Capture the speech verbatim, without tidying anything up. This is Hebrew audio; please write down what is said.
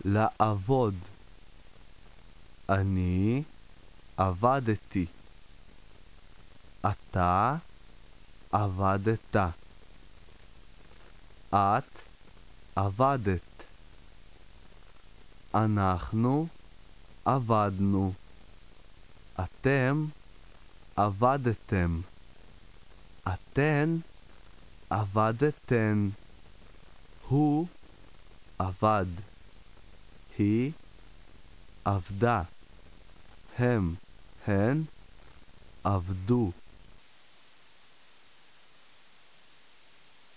לעבוד. אני עבדתי. אתה עבדת. את עבדת. אנחנו עבדנו. אתם עבדתם. אתן עבדתן. הוא עבד. היא עבדה. הם, הן עבדו.